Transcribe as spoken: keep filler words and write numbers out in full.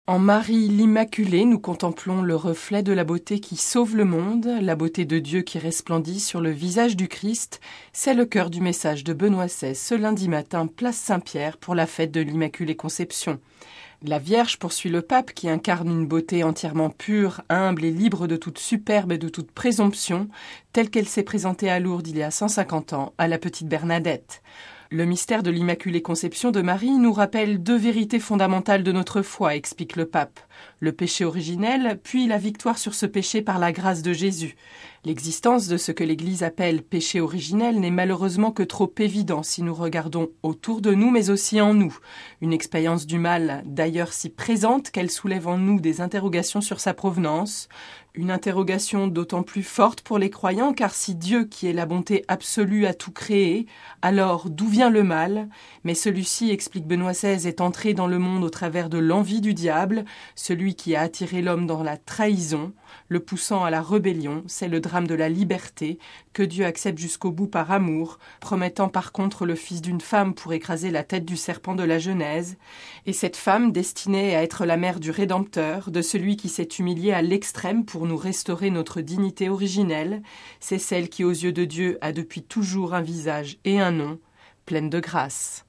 En Marie l'Immaculée, nous contemplons le reflet de la beauté qui sauve le monde, la beauté de Dieu qui resplendit sur le visage du Christ. C'est le cœur du message de Benoît seize ce lundi matin, place Saint-Pierre, pour la fête de l'Immaculée Conception. La Vierge poursuit le pape qui incarne une beauté entièrement pure, humble et libre de toute superbe et de toute présomption, telle qu'elle s'est présentée à Lourdes il y a cent cinquante ans, à la petite Bernadette. Le mystère de l'Immaculée Conception de Marie nous rappelle deux vérités fondamentales de notre foi, explique le pape. Le péché originel, puis la victoire sur ce péché par la grâce de Jésus. L'existence de ce que l'Église appelle péché originel n'est malheureusement que trop évident si nous regardons autour de nous, mais aussi en nous. Une expérience du mal, d'ailleurs si présente qu'elle soulève en nous des interrogations sur sa provenance. Une interrogation d'autant plus forte pour les croyants, car si Dieu, qui est la bonté absolue, a tout créé, alors d'où vient le mal ? Mais celui-ci, explique Benoît seize, est entré dans le monde au travers de l'envie du diable, celui qui a attiré l'homme dans la trahison, le poussant à la rébellion. C'est le drame de la liberté, que Dieu accepte jusqu'au bout par amour, promettant par contre le fils d'une femme pour écraser la tête du serpent de la Genèse. Et cette femme, destinée à être la mère du Rédempteur, de celui qui s'est humilié à l'extrême pour nous restaurer notre dignité originelle, c'est celle qui aux yeux de Dieu a depuis toujours un visage et un nom, pleine de grâce.